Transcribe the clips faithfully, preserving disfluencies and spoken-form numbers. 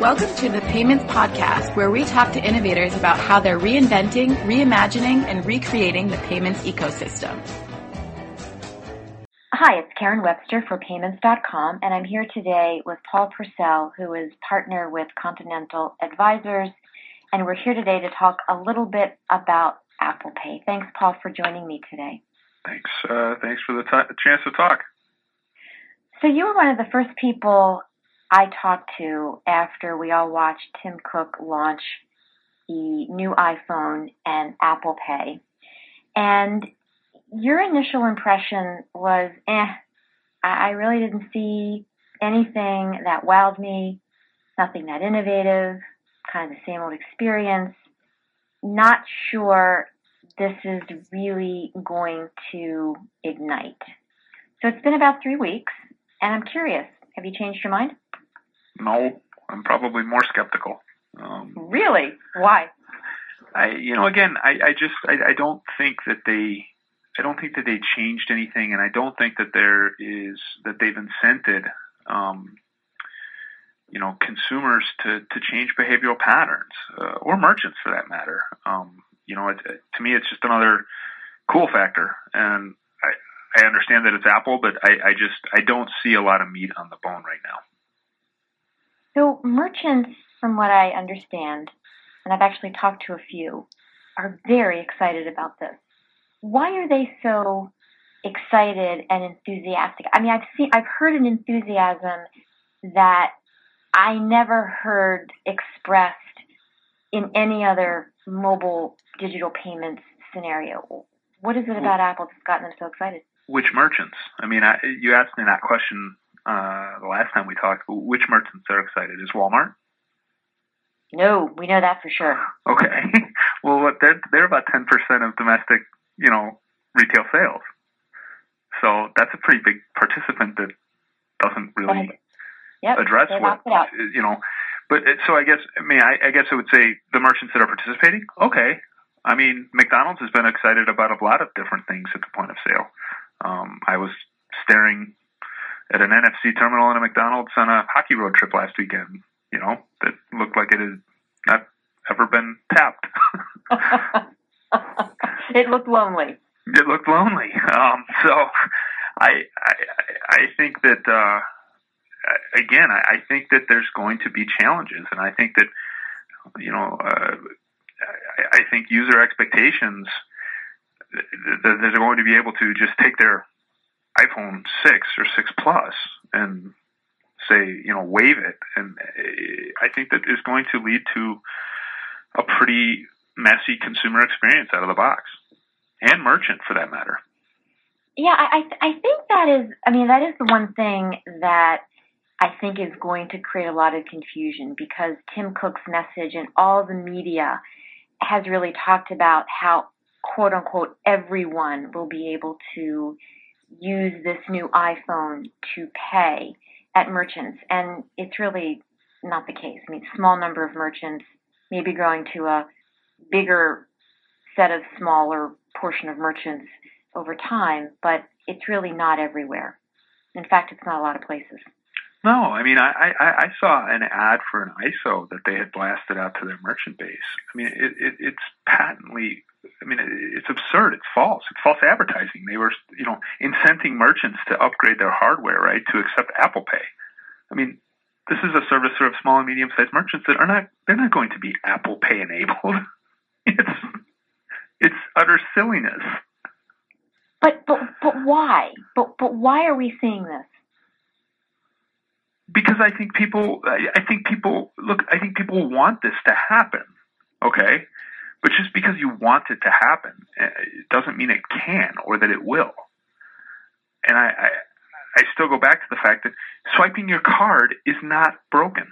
Welcome to the Payments Podcast, where we talk to innovators about how they're reinventing, reimagining, and recreating the payments ecosystem. Hi, it's Karen Webster for Payments dot com, and I'm here today with Paul Purcell, who is partner with Continental Advisors, and we're here today to talk a little bit about Apple Pay. Thanks, Paul, for joining me today. Thanks. Uh, thanks for the t- chance to talk. So you were one of the first people I talked to after we all watched Tim Cook launch the new iPhone and Apple Pay. And your initial impression was, eh, I really didn't see anything that wowed me, nothing that innovative, kind of the same old experience. Not sure this is really going to ignite. So it's been about three weeks, and I'm curious, have you changed your mind? No, I'm probably more skeptical. Um, really? Why? I, you know, again, I, I just, I, I don't think that they, I don't think that they changed anything, and I don't think that there is, that they've incented, um, you know, consumers to, to change behavioral patterns, uh, or merchants for that matter. Um, you know, it, it, to me, it's just another cool factor, and I, I understand that it's Apple, but I, I just, I don't see a lot of meat on the bone right now. So merchants, from what I understand, and I've actually talked to a few, are very excited about this. Why are they so excited and enthusiastic? I mean, I've seen, I've heard an enthusiasm that I never heard expressed in any other mobile digital payments scenario. What is it about Apple that's gotten them so excited? Which merchants? I mean, I, you asked me that question uh, the last time we talked. Which merchants are excited? Is Walmart? No, we know that for sure. Okay. Well, they're, they're about ten percent of domestic, you know, retail sales. So that's a pretty big participant that doesn't really yep, address what, you know. But it, so I guess, I mean, I, I guess I would say the merchants that are participating, okay. I mean, McDonald's has been excited about a lot of different things at the point of sale. Um, I was staring at an N F C terminal in a McDonald's on a hockey road trip last weekend, you know, that looked like it had not ever been tapped. It looked lonely. It looked lonely. Um, so I, I, I think that, uh, again, I, I think that there's going to be challenges, and I think that, you know, uh, I, I think user expectations, that they're going to be able to just take their iPhone six or six Plus and say, you know, wave it. And I think that is going to lead to a pretty messy consumer experience out of the box, and merchant for that matter. Yeah, I, I think that is, I mean, that is the one thing that I think is going to create a lot of confusion, because Tim Cook's message in all the media has really talked about how, quote unquote, everyone will be able to use this new iPhone to pay at merchants. And it's really not the case. I mean, small number of merchants, maybe growing to a bigger set of smaller portion of merchants over time, but it's really not everywhere. In fact, it's not a lot of places. No, I mean, I, I, I saw an ad for an I S O that they had blasted out to their merchant base. I mean, it, it, it's patently, I mean, it, it's absurd. It's false. It's false advertising. They were, you know, incenting merchants to upgrade their hardware, right, to accept Apple Pay. I mean, this is a service of small and medium-sized merchants that are not, they're not going to be Apple Pay enabled. It's, it's utter silliness. But, but, but why? But, but why are we seeing this? Because I think people, I think people, look, I think people want this to happen, okay? But just because you want it to happen, it doesn't mean it can or that it will. And I, I, I still go back to the fact that swiping your card is not broken.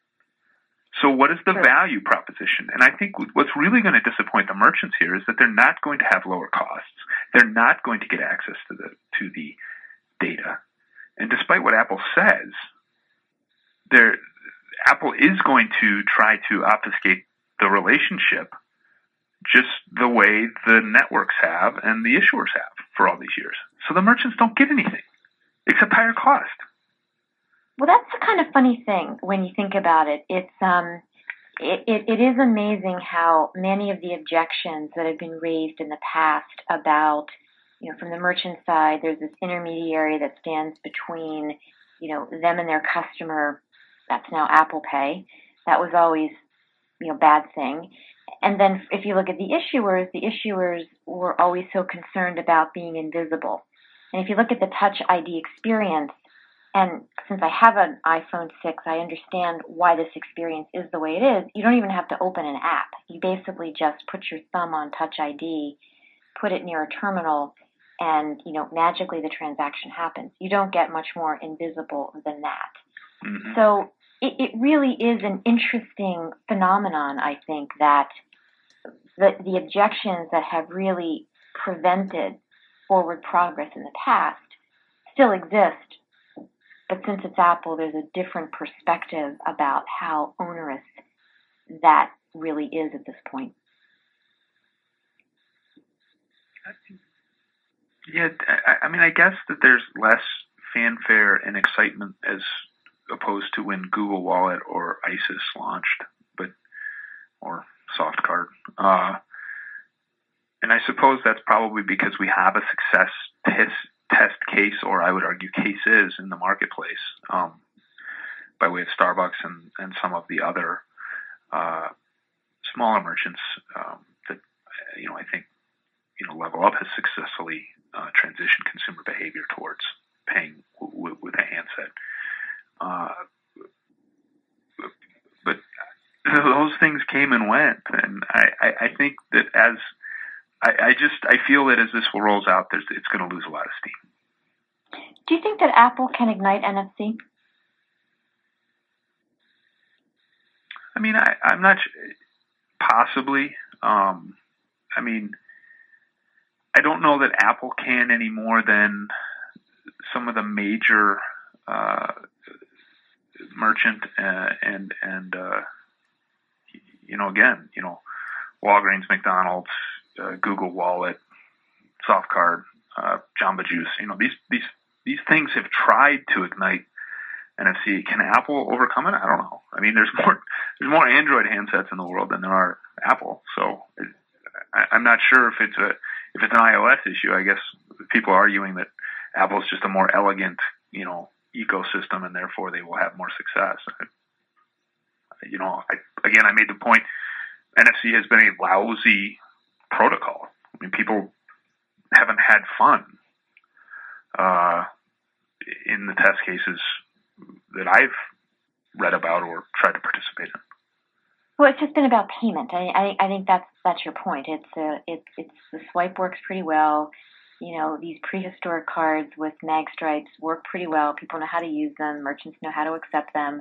So what is the sure. value proposition? And I think what's really going to disappoint the merchants here is that they're not going to have lower costs. They're not going to get access to the, to the data. And despite what Apple says, There, Apple is going to try to obfuscate the relationship just the way the networks have and the issuers have for all these years. So the merchants don't get anything except higher cost. Well, that's the kind of funny thing when you think about it. It's um, it, it, it is amazing how many of the objections that have been raised in the past about, you know, from the merchant side, there's this intermediary that stands between, you know, them and their customer. That's now Apple Pay. That was always, you know, bad thing. And then if you look at the issuers, the issuers were always so concerned about being invisible. And if you look at the Touch I D experience, and since I have an iPhone six, I understand why this experience is the way it is. You don't even have to open an app. You basically just put your thumb on Touch I D, put it near a terminal, and, you know, magically the transaction happens. You don't get much more invisible than that. Mm-hmm. So it, it really is an interesting phenomenon, I think, that the, the objections that have really prevented forward progress in the past still exist. But since it's Apple, there's a different perspective about how onerous that really is at this point. Yeah, I, I mean, I guess that there's less fanfare and excitement as opposed to when Google Wallet or ISIS launched, but or Softcard. Uh, and I suppose that's probably because we have a success test, test case, or I would argue cases in the marketplace, um, by way of Starbucks and, and some of the other uh, smaller merchants um, that, you know, I think, you know, Level Up has successfully uh, transitioned consumer behavior towards paying w- w- with a handset. Uh, but those things came and went, and I, I, I think that as I, I just I feel that as this rolls out, there's it's going to lose a lot of steam. Do you think that Apple can ignite N F C? I mean, I, I'm not possibly. Um, I mean, I don't know that Apple can any more than some of the major uh, merchant uh, and and uh, you know, again, you know, Walgreens, McDonald's, uh, Google Wallet, Softcard, uh, Jamba Juice. You know, these these these things have tried to ignite N F C. Can Apple overcome it? I don't know. I mean, there's more there's more Android handsets in the world than there are Apple. So it, I, I'm not sure if it's a if it's an iOS issue. I guess people are arguing that Apple's just a more elegant, you know, ecosystem, and therefore they will have more success. You know, I, again, I made the point, N F C has been a lousy protocol. I mean, people haven't had fun uh, in the test cases that I've read about or tried to participate in. Well, it's just been about payment. I, I, I think that's that's your point. It's uh, it's it's the swipe works pretty well. You know, these prehistoric cards with mag stripes work pretty well. People know how to use them. Merchants know how to accept them.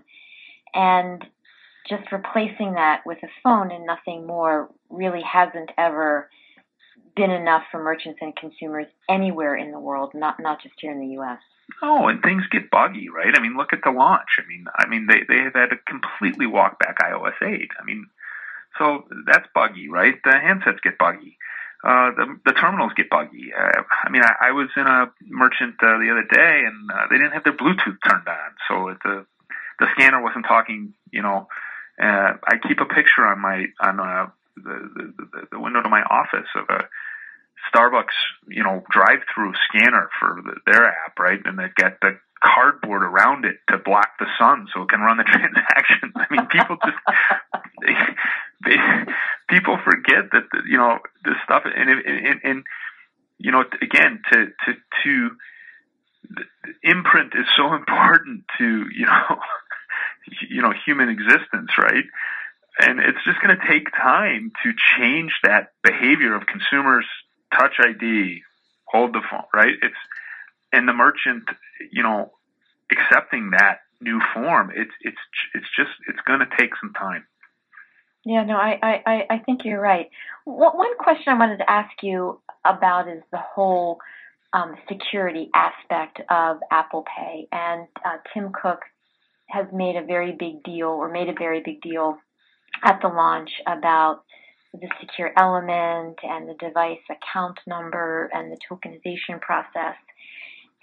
And just replacing that with a phone and nothing more really hasn't ever been enough for merchants and consumers anywhere in the world, not not just here in the U S. Oh, and things get buggy, right? I mean, look at the launch. I mean, I mean, they they have had to completely walk back iOS eight. I mean, so that's buggy, right? The handsets get buggy. Uh, the the terminals get buggy. Uh, I mean, I, I was in a merchant uh, the other day, and uh, they didn't have their Bluetooth turned on, so it, the the scanner wasn't talking. You know, uh, I keep a picture on my on uh, the, the the window to my office of a Starbucks, you know, drive-through scanner for the, their app, right? And they've got the cardboard around it to block the sun so it can run the transaction. I mean, people just they, they, people forget that the, you know, this stuff, and, and and you know, again, to to to the imprint is so important to you know, you know, human existence, right? And it's just going to take time to change that behavior of consumers. Touch I D, hold the phone, right? It's and the merchant, you know, accepting that new form. It's it's it's just it's going to take some time. Yeah, no, I I I think you're right. One question I wanted to ask you about is the whole um, security aspect of Apple Pay, and uh, Tim Cook has made a very big deal, or made a very big deal at the launch about the secure element and the device account number and the tokenization process.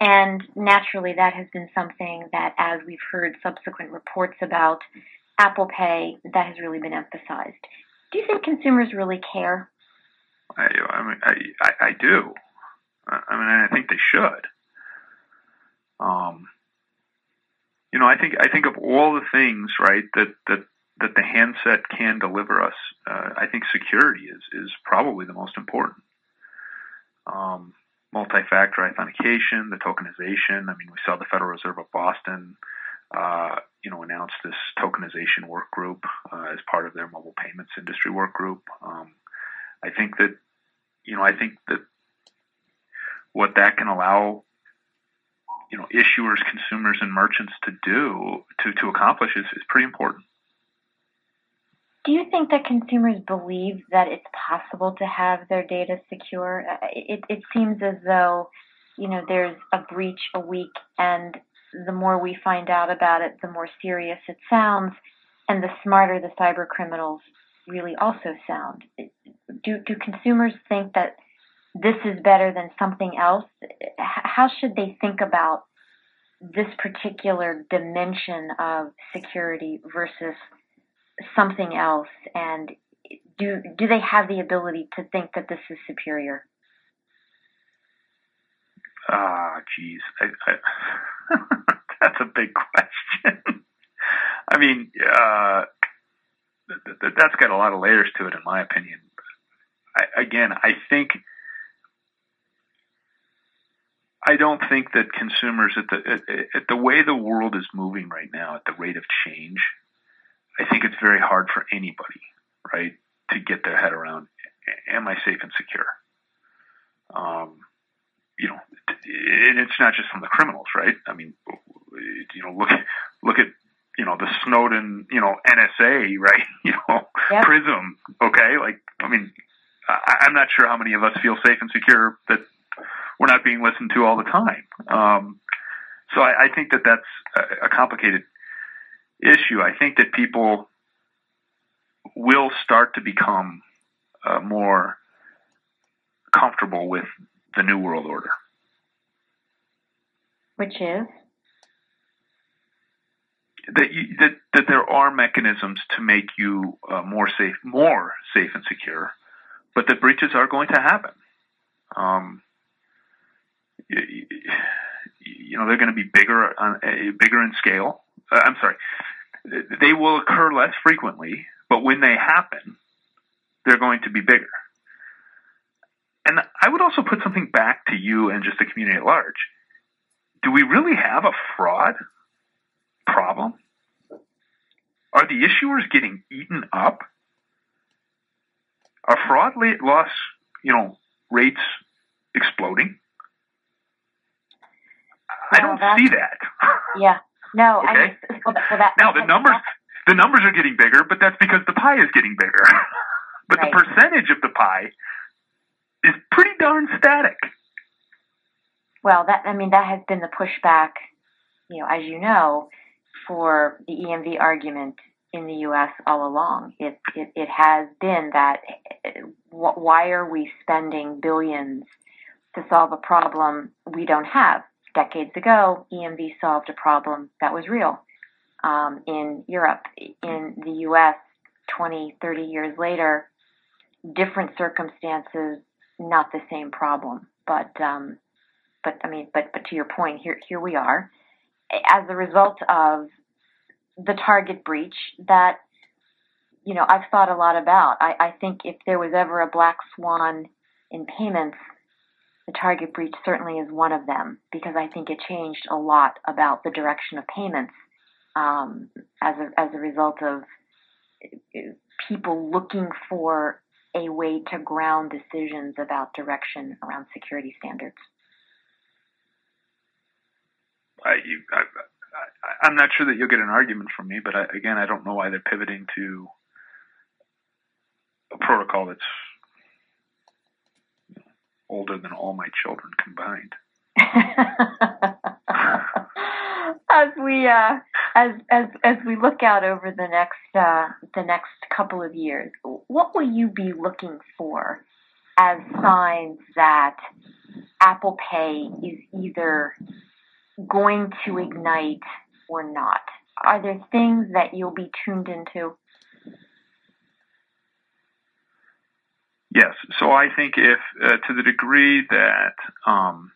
And naturally, that has been something that, as we've heard subsequent reports about Apple Pay, that has really been emphasized. Do you think consumers really care? I, I mean, I, I, I do. I mean, I think they should. Um, you know, I think I think of all the things, right, that that, that the handset can deliver us. Uh, I think security is is probably the most important. Um, multi-factor authentication, the tokenization. I mean, we saw the Federal Reserve of Boston, uh, you know, announce this tokenization work group uh, as part of their mobile payments industry work group. Um, I think that, you know, I think that what that can allow, you know, issuers, consumers, and merchants to do to to accomplish is, is pretty important. Do you think that consumers believe that it's possible to have their data secure? It, it seems as though, you know, there's a breach a week, and the more we find out about it, the more serious it sounds, and the smarter the cyber criminals really also sound. Do, do consumers think that this is better than something else? How should they think about this particular dimension of security versus something else, and do do they have the ability to think that this is superior? Ah, geez, I, I, that's a big question. I mean, uh, th- th- that's got a lot of layers to it, in my opinion. I, again, I think I don't think that consumers at the at, at the way the world is moving right now, at the rate of change, I think it's very hard for anybody, right, to get their head around, am I safe and secure? Um, you know, and it's not just from the criminals, right? I mean, you know, look, look at, you know, the Snowden, you know, N S A, right? You know, yep. PRISM, okay? Like, I mean, I, I'm not sure how many of us feel safe and secure that we're not being listened to all the time. Um, so I, I think that that's a, a complicated issue. I think that people will start to become uh, more comfortable with the New World Order. Which is? That, you, that that there are mechanisms to make you uh, more safe, more safe and secure, but that breaches are going to happen. Um, you, you know, they're going to be bigger, uh, bigger in scale. Uh, I'm sorry. They will occur less frequently, but when they happen, they're going to be bigger. And I would also put something back to you and just the community at large. Do we really have a fraud problem? Are the issuers getting eaten up? Are fraud loss, you know, rates exploding? I don't well, see that. Yeah. No, okay. I mean, well, well, that, now the numbers, the numbers are getting bigger, but that's because the pie is getting bigger. But right. The percentage of the pie is pretty darn static. Well, that I mean, that has been the pushback, you know, as you know, for the E M V argument in the U S all along. It it, it has been that why are we spending billions to solve a problem we don't have? Decades ago, E M V solved a problem that was real. Um, in Europe, in the U S, twenty, thirty years later, different circumstances, not the same problem. But, um, but I mean, but, but to your point, here, here we are. As a result of the Target breach that, you know, I've thought a lot about. I, I think if there was ever a black swan in payments, the Target breach certainly is one of them, because I think it changed a lot about the direction of payments um, as a, as a result of people looking for a way to ground decisions about direction around security standards. I, I, I, I'm not sure that you'll get an argument from me, but I, again, I don't know why they're pivoting to a protocol that's older than all my children combined. as we uh, as as as we look out over the next uh, the next couple of years, what will you be looking for as signs that Apple Pay is either going to ignite or not? Are there things that you'll be tuned into? Yes. So I think if, uh, to the degree that, um,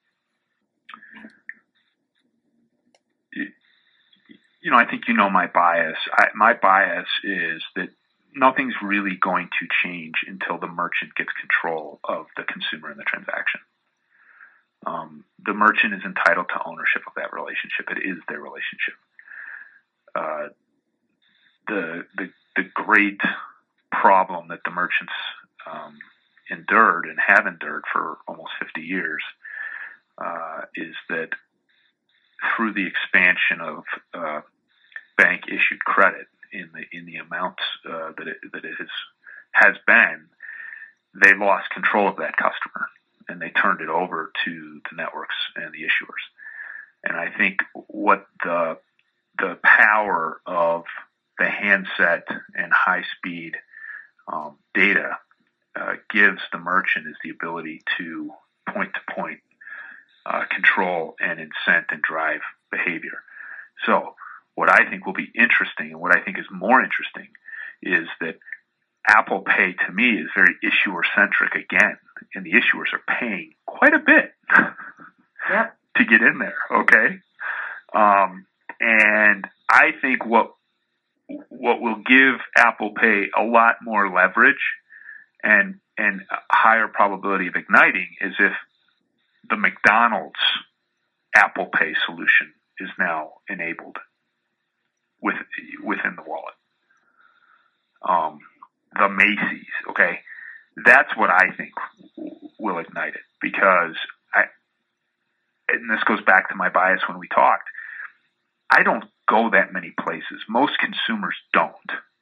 you, you know, I think you know my bias. I, my bias is that nothing's really going to change until the merchant gets control of the consumer and the transaction. Um, the merchant is entitled to ownership of that relationship. It is their relationship. Uh, the the the great problem that the merchants um, endured and have endured for almost fifty years uh, is that through the expansion of uh, bank issued credit in the in the amounts uh, that it that it has has been, they lost control of that customer and they turned it over to the networks and the issuers. And I think what the the power of the handset and high speed um, data uh, gives the merchant is the ability to point to point uh, control and incent and drive behavior. So what I think will be interesting and what I think is more interesting is that Apple Pay to me is very issuer centric again, and the issuers are paying quite a bit yep. to get in there. Okay. Um, and I think what what will give Apple Pay a lot more leverage and and a higher probability of igniting is if the McDonald's Apple Pay solution is now enabled with within the wallet. Um, the Macy's, okay, that's what I think will ignite it, because I, and this goes back to my bias when we talked, I don't go that many places. Most consumers don't.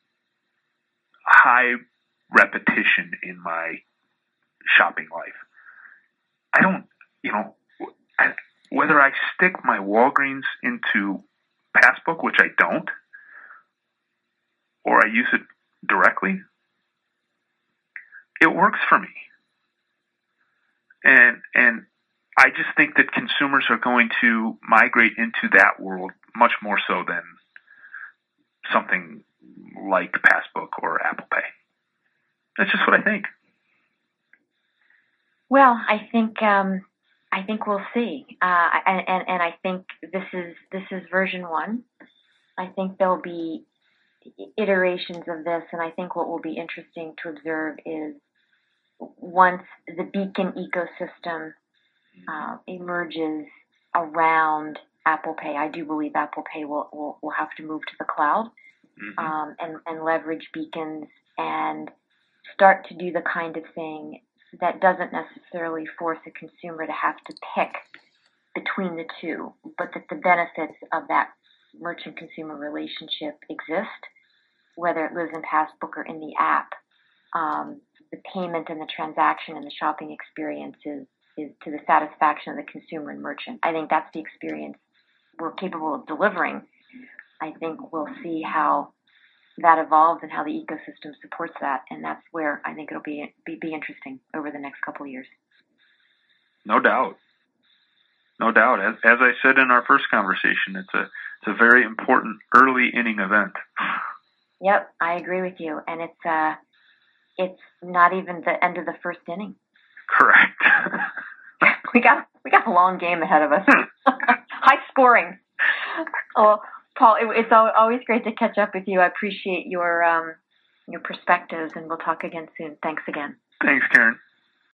High repetition in my shopping life. I don't, you know, I, whether I stick my Walgreens into Passbook, which I don't, or I use it directly, it works for me. And and I just think that consumers are going to migrate into that world much more so than something like Passbook or Apple Pay. That's just what I think. Well, I think um, I think we'll see, uh, and, and and I think this is this is version one. I think there'll be iterations of this, and I think what will be interesting to observe is once the Beacon ecosystem uh, emerges around Apple Pay. I do believe Apple Pay will will, will have to move to the cloud mm-hmm. um, and and leverage beacons and start to do the kind of thing that doesn't necessarily force a consumer to have to pick between the two, but that the benefits of that merchant-consumer relationship exist, whether it lives in Passbook or in the app. Um, the payment and the transaction and the shopping experience is, is to the satisfaction of the consumer and merchant. I think that's the experience we're capable of delivering. I think we'll see how that evolves and how the ecosystem supports that, and that's where I think it'll be be, be interesting over the next couple of years. No doubt. No doubt. As, as I said in our first conversation, it's a it's a very important early inning event. Yep, I agree with you, and it's uh it's not even the end of the first inning. Correct. we got we got a long game ahead of us. High scoring. Well, Paul, it, it's always great to catch up with you. I appreciate your um, your perspectives, and we'll talk again soon. Thanks again. Thanks, Karen.